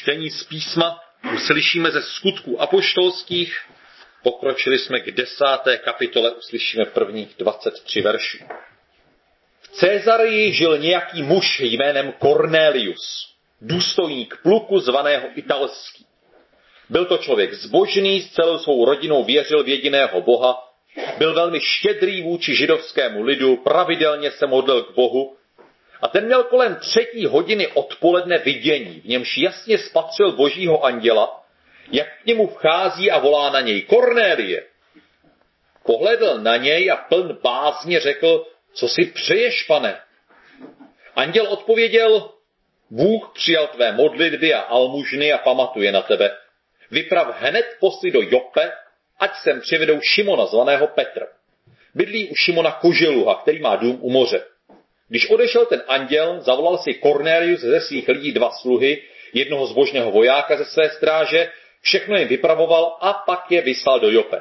čtení z písma uslyšíme ze Skutků apoštolských. Pokročili jsme k 10. kapitole, uslyšíme prvních 23 veršů. V Cezarii žil nějaký muž jménem Cornelius, důstojník pluku zvaného Italský. Byl to člověk zbožný, s celou svou rodinou věřil v jediného Boha, byl velmi štědrý vůči židovskému lidu, pravidelně se modlil k Bohu a ten měl kolem 3. hodiny odpoledne vidění, v němž jasně spatřil božího anděla, jak k němu vchází a volá na něj: Kornélie! Pohledl na něj a pln bázně řekl: Co si přeješ, pane? Anděl odpověděl: Bůh přijal tvé modlitby a almužny a pamatuje na tebe. Vyprav hned posly do Joppe, ať sem přivedou Šimona zvaného Petr. Bydlí u Šimona Koželuha, který má dům u moře. Když odešel ten anděl, zavolal si Cornelius ze svých lidí 2 sluhy, jednoho zbožného vojáka ze své stráže, všechno jim vypravoval a pak je vyslal do Joppe.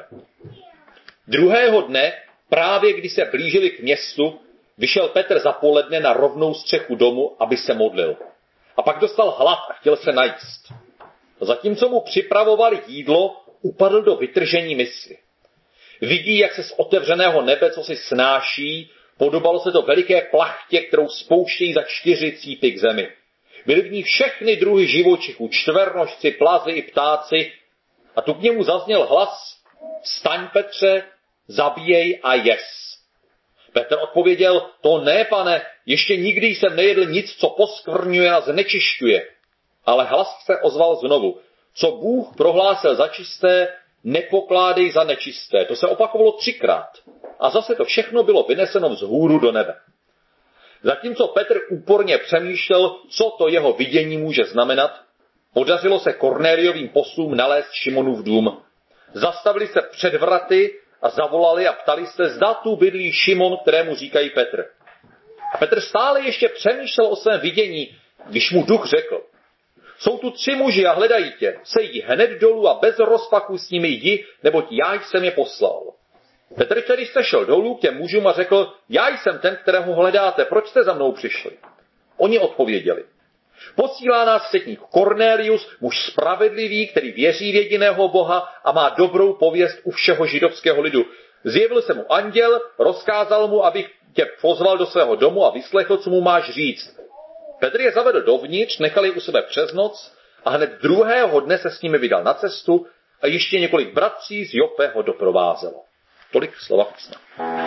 Druhého dne, právě když se blížili k městu, vyšel Petr za poledne na rovnou střechu domu, aby se modlil. A pak dostal hlad a chtěl se najíst. Zatímco mu připravovali jídlo, upadl do vytržení mysli. Vidí, jak se z otevřeného nebe cosi snáší, podobalo se to veliké plachtě, kterou spouštějí za 4 cípy k zemi. Byly v ní všechny druhy živočichů, čtvernožci, plazy i ptáci, a tu k němu zazněl hlas: Vstaň, Petře, zabíjej a jes. Petr odpověděl: To ne, pane, ještě nikdy jsem nejedl nic, co poskvrňuje a znečišťuje. Ale hlas se ozval znovu: Co Bůh prohlásil za čisté, nepokládej za nečisté. To se opakovalo 3krát. A zase to všechno bylo vyneseno vzhůru do nebe. Zatímco Petr úporně přemýšlel, co to jeho vidění může znamenat, podařilo se Kornéliovým poslům nalézt Šimonův dům. Zastavili se před vraty a zavolali a ptali se, zda tu bydlí Šimon, kterému říkají Petr. A Petr stále ještě přemýšlel o svém vidění, když mu duch řekl: Jsou tu 3 muži a hledají tě, sejdi hned dolů a bez rozpaku s nimi jdi, neboť já jsem je poslal. Petr tedy sešel dolů k těm mužům a řekl: Já jsem ten, kterého hledáte, proč jste za mnou přišli? Oni odpověděli: Posílá nás setník Cornelius, muž spravedlivý, který věří v jediného Boha a má dobrou pověst u všeho židovského lidu. Zjevil se mu anděl, rozkázal mu, abych tě pozval do svého domu a vyslechl, co mu máš říct. Petr je zavedl dovnitř, nechal je u sebe přes noc a hned druhého dne se s nimi vydal na cestu a ještě několik bratří z Joppe ho doprovázelo. Tolik slova písma.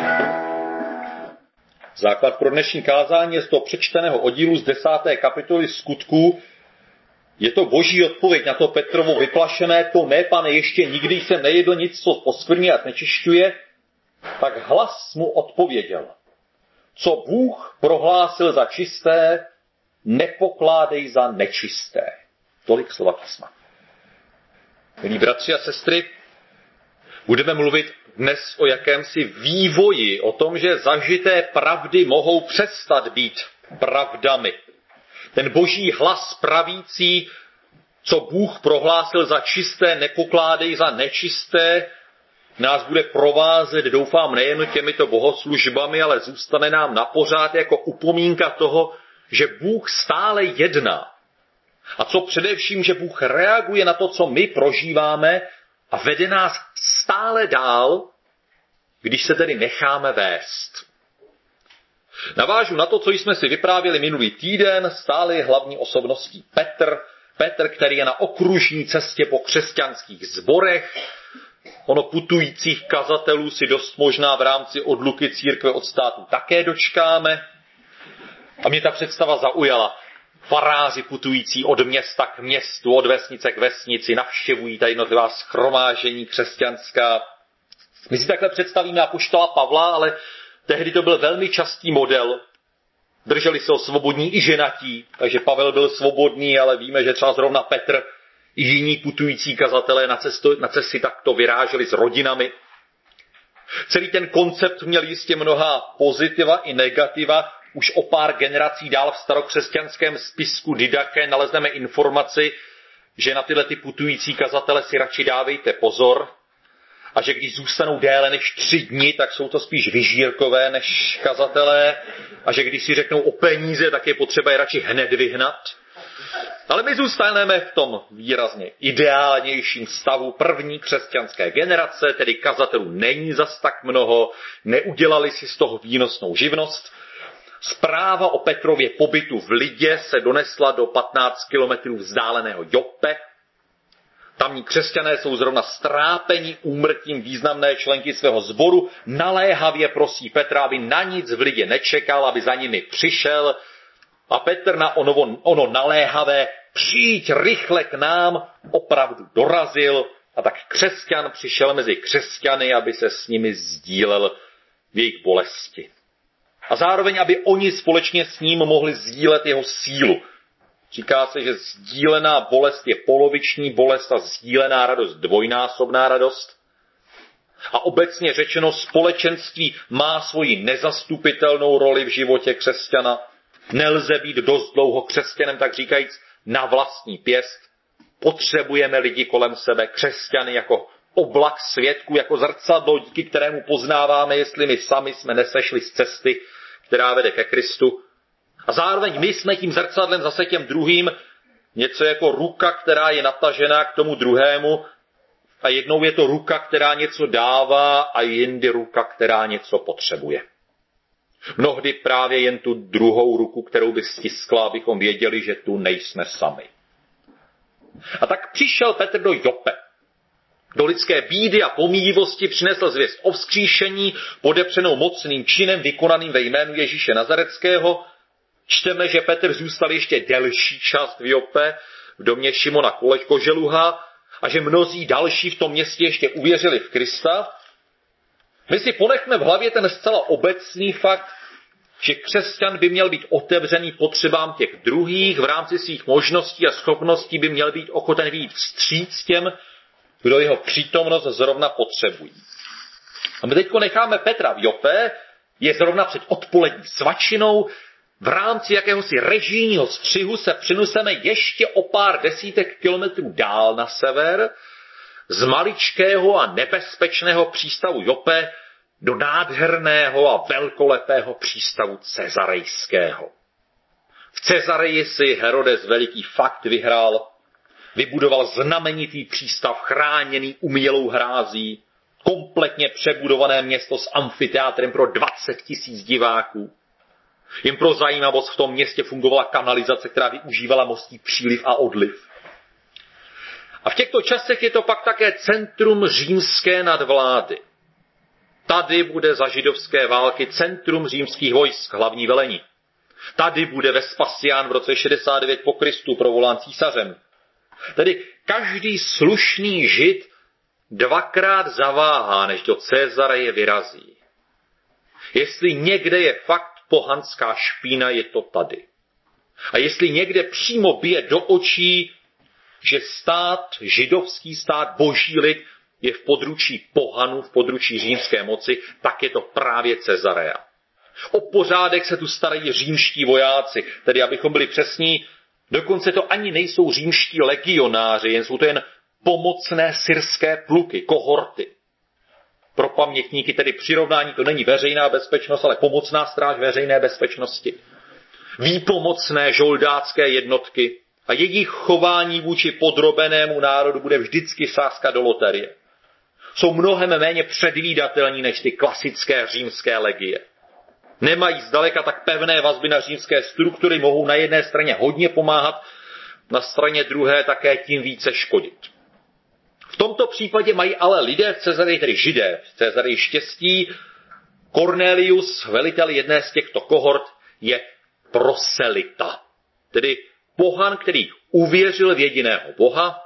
Základ pro dnešní kázání je z toho přečteného oddílu z 10. kapitoly Skutků. Je to boží odpověď na to Petrovo vyplašené: To ne, pane, ještě nikdy jsem nejedl nic, co poskvrňuje a znečišťuje. Tak hlas mu odpověděl: Co Bůh prohlásil za čisté, nepokládej za nečisté. Tolik slova písma. Milí bratři a sestry, budeme mluvit dnes o jakémsi vývoji, o tom, že zažité pravdy mohou přestat být pravdami. Ten boží hlas pravící, co Bůh prohlásil za čisté, nepokládej za nečisté, nás bude provázet, doufám, nejen těmito bohoslužbami, ale zůstane nám na pořád jako upomínka toho, že Bůh stále jedná. A co především, že Bůh reaguje na to, co my prožíváme a vede nás stále dál, když se tedy necháme vést. Navážu na to, co jsme si vyprávěli minulý týden, stále je hlavní osobností Petr, který je na okružní cestě po křesťanských sborech. Ono putujících kazatelů si dost možná v rámci odluky církve od státu také dočkáme. A mě ta představa zaujala. Faráři putující od města k městu, od vesnice k vesnici, navštěvují ta jednotlivá shromáždění křesťanská. My si takhle představíme apoštola Pavla, ale tehdy to byl velmi častý model. Drželi se ho svobodní i ženatí, takže Pavel byl svobodný, ale víme, že třeba zrovna Petr i jiní putující kazatelé na cesty takto vyráželi s rodinami. Celý ten koncept měl jistě mnoha pozitiva i negativa. Už o pár generací dál v starokřesťanském spisku Didache nalezneme informaci, že na tyhle putující kazatele si radši dávejte pozor a že když zůstanou déle než 3 dny, tak jsou to spíš vyžírkové než kazatelé a že když si řeknou o peníze, tak je potřeba je radši hned vyhnat. Ale my zůstaneme v tom výrazně ideálnějším stavu první křesťanské generace, tedy kazatelů není zas tak mnoho, neudělali si z toho výnosnou živnost. Zpráva o Petrově pobytu v Lidě se donesla do 15 kilometrů vzdáleného Joppe. Tamní křesťané jsou zrovna strápeni úmrtím významné členky svého sboru, naléhavě prosí Petra, aby na nic v Lidě nečekal, aby za nimi přišel. A Petr na ono naléhavé přijď rychle k nám opravdu dorazil a tak křesťan přišel mezi křesťany, aby se s nimi sdílel v jejich bolesti. A zároveň, aby oni společně s ním mohli sdílet jeho sílu. Říká se, že sdílená bolest je poloviční bolest a sdílená radost dvojnásobná radost. A obecně řečeno, společenství má svoji nezastupitelnou roli v životě křesťana. Nelze být dost dlouho křesťanem, tak říkajíc, na vlastní pěst. Potřebujeme lidi kolem sebe, křesťany jako oblak svědků, jako zrcadlo, díky kterému poznáváme, jestli my sami jsme nesešli z cesty, která vede ke Kristu. A zároveň my jsme tím zrcadlem zase těm druhým, něco jako ruka, která je natažená k tomu druhému, a jednou je to ruka, která něco dává, a jindy ruka, která něco potřebuje. Mnohdy právě jen tu druhou ruku, kterou by stiskla, abychom věděli, že tu nejsme sami. A tak přišel Petr do Joppe. Do lidské bídy a pomíjivosti přinesl zvěst o vzkříšení, podepřenou mocným činem vykonaným ve jménu Ježíše Nazareckého. Čteme, že Petr zůstal ještě delší čas v Joppe, v domě Šimona Koželuha, a že mnozí další v tom městě ještě uvěřili v Krista. My si ponechme v hlavě ten zcela obecný fakt, že křesťan by měl být otevřený potřebám těch druhých, v rámci svých možností a schopností by měl být ochoten vyjít vstříc těm, kdo jeho přítomnost zrovna potřebují. A my teďko necháme Petra v Joppe, je zrovna před odpolední svačinou, v rámci jakéhosi režijního střihu se přeneseme ještě o pár desítek kilometrů dál na sever, z maličkého a nebezpečného přístavu Joppe do nádherného a velkolepého přístavu Cezarejského. V Cezareji si Herodes veliký fakt vyhrál, vybudoval znamenitý přístav chráněný umělou hrází, kompletně přebudované město s amfiteátrem pro 20 000 diváků. Jen pro zajímavost v tom městě fungovala kanalizace, která využívala mostní příliv a odliv. A v těchto časech je to pak také centrum římské nadvlády. Tady bude za židovské války centrum římských vojsk, hlavní velení. Tady bude Vespasián v roce 69 po Kristu provolán císařem. Tedy každý slušný žid dvakrát zaváhá, než do Cezareje vyrazí. Jestli někde je fakt pohanská špína, je to tady. A jestli někde přímo bije do očí, že stát, židovský stát, boží lid, je v područí pohanů, v područí římské moci, tak je to právě Cezarea. O pořádek se tu starají římští vojáci, tedy abychom byli přesní, dokonce to ani nejsou římští legionáři, jen jsou to jen pomocné syrské pluky, kohorty. Pro pamětníky tedy přirovnání to není veřejná bezpečnost, ale pomocná stráž veřejné bezpečnosti. Výpomocné žoldácké jednotky a jejich chování vůči podrobenému národu bude vždycky sázka do loterie. Jsou mnohem méně předvídatelní než ty klasické římské legie. Nemají zdaleka tak pevné vazby na římské struktury, mohou na jedné straně hodně pomáhat, na straně druhé také tím více škodit. V tomto případě mají ale lidé v Cezareji, tedy židé v Cezareji štěstí. Cornelius, velitel jedné z těchto kohort, je proselita, tedy pohan, který uvěřil v jediného Boha,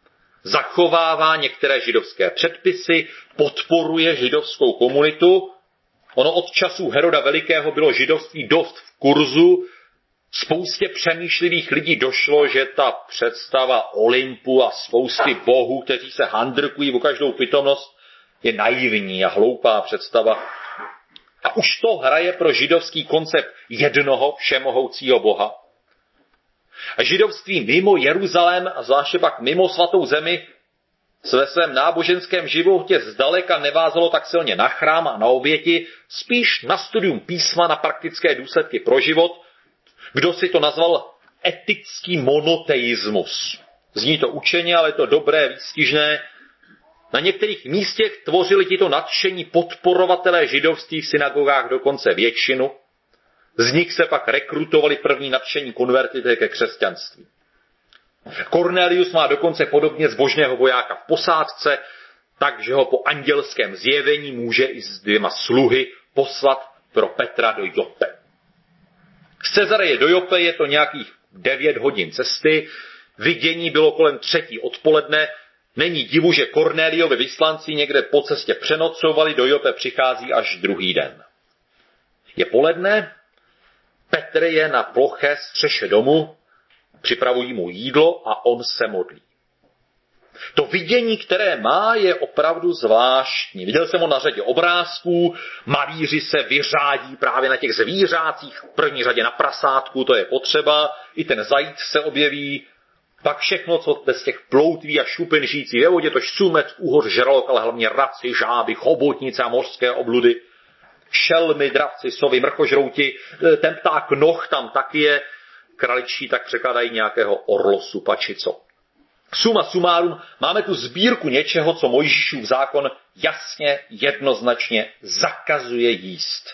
zachovává některé židovské předpisy, podporuje židovskou komunitu. Ono od časů Heroda Velikého bylo židovství dost v kurzu. Spoustě přemýšlivých lidí došlo, že ta představa Olympu a spousty bohů, kteří se handrkují o každou pitomnost, je naivní a hloupá představa. A už to hraje pro židovský koncept jednoho všemohoucího Boha. A židovství mimo Jeruzalém a zvláště pak mimo svatou zemi se ve svém náboženském životě zdaleka nevázalo tak silně na chrám a na oběti, spíš na studium písma, na praktické důsledky pro život. Kdo si to nazval etický monoteismus. Zní to učeně, ale je to dobré, výstižné. Na některých místech tvořili tito nadšení podporovatelé židovství v synagogách dokonce většinu. Z nich se pak rekrutovali první nadšení konvertité ke křesťanství. Cornelius má dokonce podobně zbožného vojáka v posádce, takže ho po andělském zjevení může i s 2 sluhy poslat pro Petra do Joppe. Z Cezareje do Joppe je to nějakých 9 hodin cesty, vidění bylo kolem 3. odpoledne, není divu, že Kornéliovi vyslanci někde po cestě přenocovali, do Joppe přichází až druhý den. Je poledne, Petr je na ploché střeše domu, připravují mu jídlo a on se modlí. To vidění, které má, je opravdu zvláštní. Viděl jsem ho na řadě obrázků, malíři se vyřádí právě na těch zvířácích, v první řadě na prasátku, to je potřeba, i ten zajíc se objeví, pak všechno, co bez těch ploutví a šupin žijící ve vodě, tož sumec, úhoř, žralok, ale hlavně raci, žáby, chobotnice a mořské obludy, šelmy, dravci, sovy, mrchožrouti, ten pták noh tam taky je, kraličí tak překladají nějakého orlosupa či co. Suma sumárum, máme tu sbírku něčeho, co Mojžíšův zákon jasně, jednoznačně zakazuje jíst.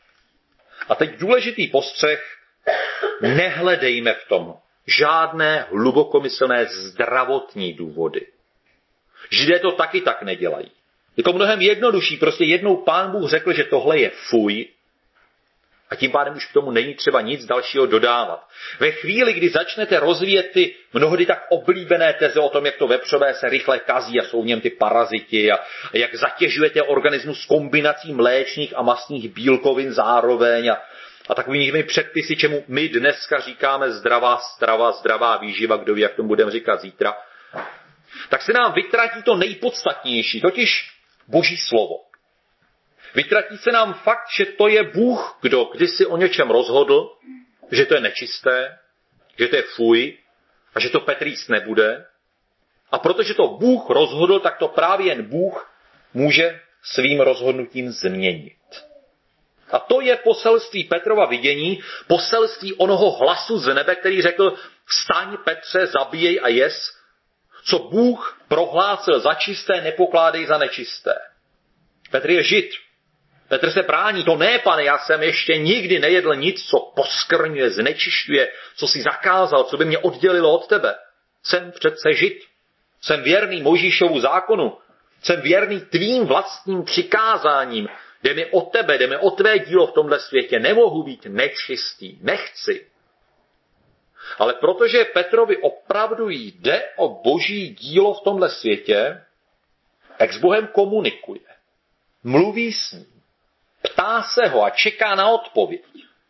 A teď důležitý postřeh, nehledejme v tom žádné hlubokomyslné zdravotní důvody. Židé to taky tak nedělají. Je to mnohem jednodušší, prostě jednou Pán Bůh řekl, že tohle je fuj, a tím pádem už k tomu není třeba nic dalšího dodávat. Ve chvíli, kdy začnete rozvíjet ty mnohdy tak oblíbené teze o tom, jak to vepřové se rychle kazí a jsou v něm ty paraziti a jak zatěžujete organismus kombinací mléčných a mastných bílkovin zároveň a takovými předpisy, čemu my dneska říkáme zdravá strava, zdravá výživa, kdo ví, jak tomu budeme říkat zítra, tak se nám vytratí to nejpodstatnější, totiž Boží slovo. Vytratí se nám fakt, že to je Bůh, kdo kdysi o něčem rozhodl, že to je nečisté, že to je fuj a že to Petr jíst nebude. A protože to Bůh rozhodl, tak to právě jen Bůh může svým rozhodnutím změnit. A to je poselství Petrova vidění, poselství onoho hlasu z nebe, který řekl: vstaň, Petře, zabíjej a jes. Co Bůh prohlásil za čisté, nepokládej za nečisté. Petr je Žid. Petr se brání, to ne, pane, já jsem ještě nikdy nejedl nic, co poskrňuje, znečišťuje, co si zakázal, co by mě oddělilo od tebe. Jsem přece Žid. Jsem věrný Mojžíšovu zákonu. Jsem věrný tvým vlastním přikázáním. Jde mi o tebe, jde mi o tvé dílo v tomhle světě. Nemohu být nečistý, nechci. Ale protože Petrovi opravdu jde o Boží dílo v tomhle světě, tak s Bohem komunikuje. Mluví s ním. Ptá se ho a čeká na odpověď.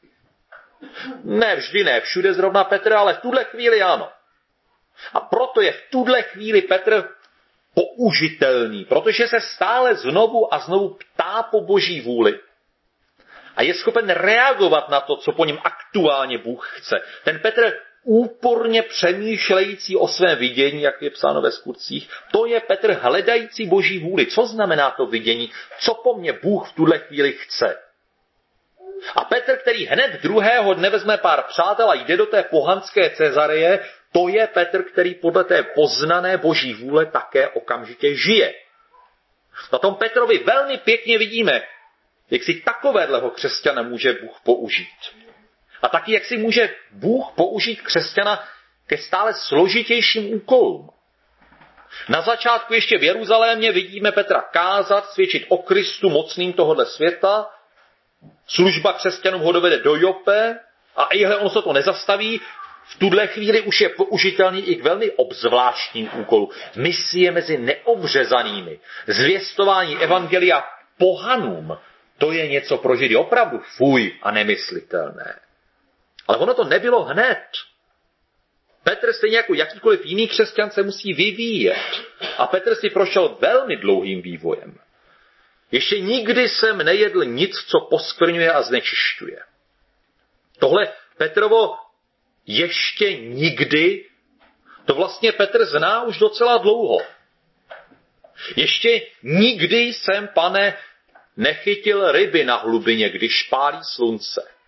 Ne vždy, ne všude zrovna Petr, ale v tuhle chvíli ano. A proto je v tuhle chvíli Petr použitelný, protože se stále znovu a znovu ptá po Boží vůli a je schopen reagovat na to, co po něm aktuálně Bůh chce. Ten Petr úporně přemýšlející o svém vidění, jak je psáno ve Skutcích, to je Petr hledající Boží vůli. Co znamená to vidění? Co po mně Bůh v tuhle chvíli chce? A Petr, který hned druhého dne vezme pár přátel a jde do té pohanské Cezareje, to je Petr, který podle té poznané Boží vůle také okamžitě žije. Na tom Petrovi velmi pěkně vidíme, jak si takovéhleho křesťana může Bůh použít. A taky, jak si může Bůh použít křesťana ke stále složitějším úkolům. Na začátku ještě v Jeruzalémě vidíme Petra kázat, svědčit o Kristu mocným tohohle světa. Služba křesťanům ho dovede do Joppe a ihle on se to nezastaví. V tuhle chvíli už je použitelný i k velmi obzvláštním úkolu. Misie mezi neobřezanými, zvěstování evangelia pohanům, to je něco pro Židy opravdu fuj a nemyslitelné. Ale ono to nebylo hned. Petr stejně jako jakýkoliv jiný křesťan se musí vyvíjet. A Petr si prošel velmi dlouhým vývojem. Ještě nikdy jsem nejedl nic, co poskvrňuje a znečišťuje. Tohle Petrovo ještě nikdy, to vlastně Petr zná už docela dlouho. Ještě nikdy jsem, pane, nechytil ryby na hlubině, když pálí slunce.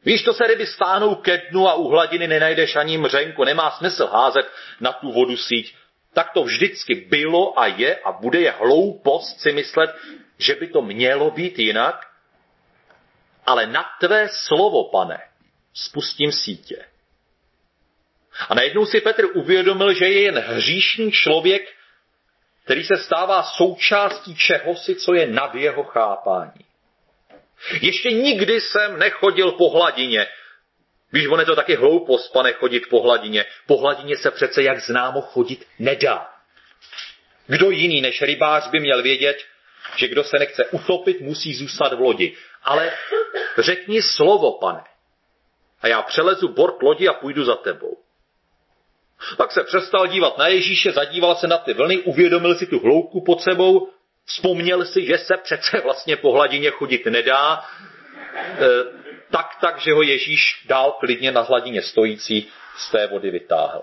Víš, to se ryby stáhnou ke dnu a u hladiny nenajdeš ani mřenku, nemá smysl házet na tu vodu síť. Tak to vždycky bylo a je a bude, je hloupost si myslet, že by to mělo být jinak. Ale na tvé slovo, Pane, spustím sítě. A najednou si Petr uvědomil, že je jen hříšný člověk, který se stává součástí čehosi, co je nad jeho chápání. Ještě nikdy jsem nechodil po hladině. Víš, on je to taky hloupost, Pane, chodit po hladině. Po hladině se přece, jak známo, chodit nedá. Kdo jiný než rybář by měl vědět, že kdo se nechce utopit, musí zůstat v lodi. Ale řekni slovo, Pane, a já přelezu bord lodi a půjdu za tebou. Pak se přestal dívat na Ježíše, zadíval se na ty vlny, uvědomil si tu hloubku pod sebou, vzpomněl si, že se přece vlastně po hladině chodit nedá, takže ho Ježíš dál klidně na hladině stojící z té vody vytáhl.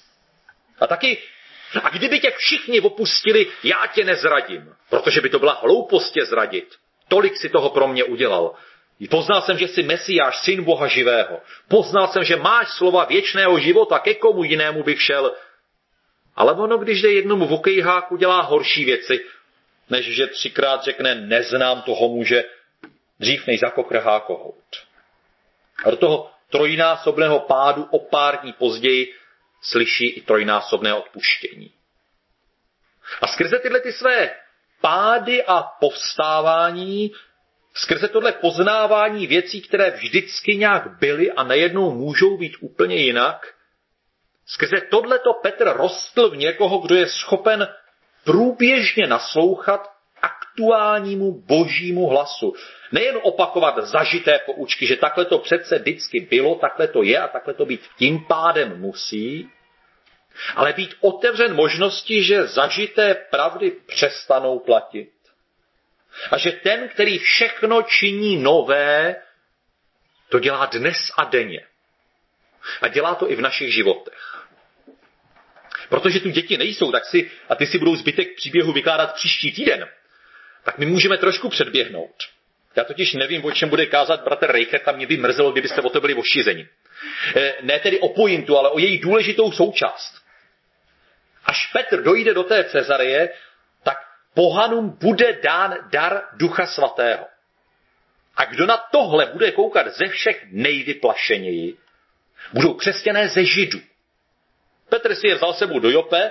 A kdyby tě všichni opustili, já tě nezradím, protože by to byla hloupost tě zradit. Tolik si toho pro mě udělal. Poznal jsem, že jsi Mesiáš, syn Boha živého. Poznal jsem, že máš slova věčného života, ke komu jinému bych šel. Ale ono, když jde jednomu v okejháku, dělá horší věci, než že 3krát řekne, neznám toho muže, dřív než zakokrhá kohout. A do toho trojnásobného pádu o pár dní později slyší i trojnásobné odpuštění. A skrze tyhle ty své pády a povstávání, skrze tohle poznávání věcí, které vždycky nějak byly a najednou můžou být úplně jinak, skrze tohleto Petr rostl v někoho, kdo je schopen průběžně naslouchat aktuálnímu božímu hlasu. Nejen opakovat zažité poučky, že takhle to přece vždycky bylo, takhle to je a takhle to být tím pádem musí, ale být otevřen možnosti, že zažité pravdy přestanou platit. A že ten, který všechno činí nové, to dělá dnes a denně. A dělá to i v našich životech. Protože tu děti nejsou, a ty si budou zbytek příběhu vykládat příští týden, tak my můžeme trošku předběhnout. Já totiž nevím, o čem bude kázat bratr Reichert, a mě by mrzelo, kdybyste o to byli ošizeni. Ne tedy o pointu, ale o její důležitou součást. Až Petr dojde do té Cezareje, tak pohanům bude dán dar Ducha Svatého. A kdo na tohle bude koukat ze všech nejvyplašeněji, budou křesťané ze Židů. Petr si je vzal sebou do Jope,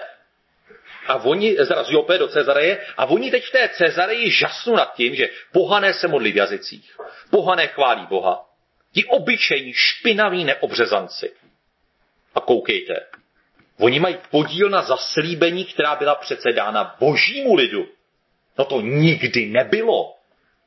z Jope do Cezareje, a oni teď v té Cezareji žasnou nad tím, že pohané se modlí v jazycích, pohané chválí Boha, ti obyčejní špinaví neobřezanci. A koukejte, oni mají podíl na zaslíbení, která byla přece dána božímu lidu. No to nikdy nebylo.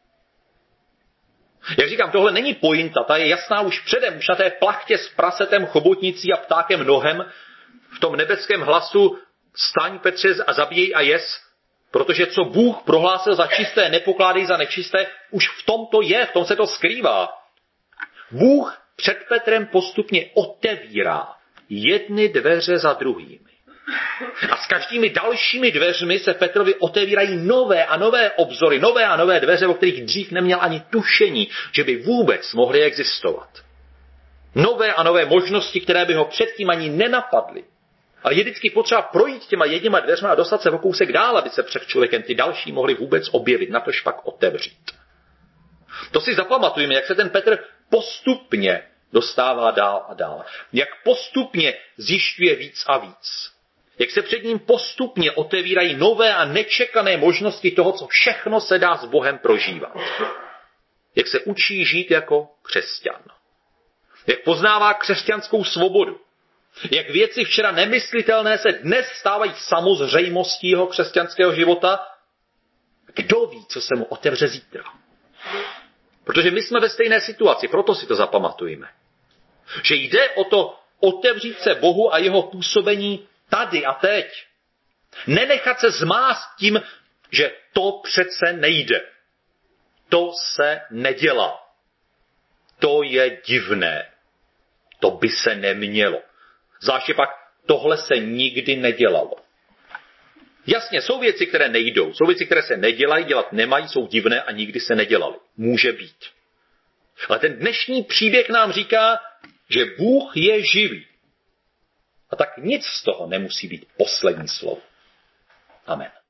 Jak říkám, tohle není pointa, ta je jasná už předem, už na té plachtě s prasetem, chobotnicí a ptákem nohem, v tom nebeském hlasu staň, Petře, a zabíjej a jes, protože co Bůh prohlásil za čisté, nepokládej za nečisté, už v tom to je, v tom se to skrývá. Bůh před Petrem postupně otevírá jedny dveře za druhými. A s každými dalšími dveřmi se Petrovi otevírají nové a nové obzory, nové a nové dveře, o kterých dřív neměl ani tušení, že by vůbec mohly existovat. Nové a nové možnosti, které by ho předtím ani nenapadly. Ale je vždycky potřeba projít těma jedněma dveřma a dostat se o kousek dál, aby se před člověkem ty další mohly vůbec objevit, natož pak otevřít. To si zapamatujeme, jak se ten Petr postupně dostává dál a dál. Jak postupně zjišťuje víc a víc. Jak se před ním postupně otevírají nové a nečekané možnosti toho, co všechno se dá s Bohem prožívat. Jak se učí žít jako křesťan. Jak poznává křesťanskou svobodu. Jak věci včera nemyslitelné se dnes stávají samozřejmostí jeho křesťanského života. Kdo ví, co se mu otevře zítra. Protože my jsme ve stejné situaci, proto si to zapamatujeme. Že jde o to otevřít se Bohu a jeho působení tady a teď. Nenechat se zmást tím, že to přece nejde. To se nedělá. To je divné. To by se nemělo. Zvláště pak tohle se nikdy nedělalo. Jasně, jsou věci, které nejdou. Jsou věci, které se nedělají, dělat nemají, jsou divné a nikdy se nedělaly. Může být. Ale ten dnešní příběh nám říká, že Bůh je živý. A tak nic z toho nemusí být poslední slovo. Amen.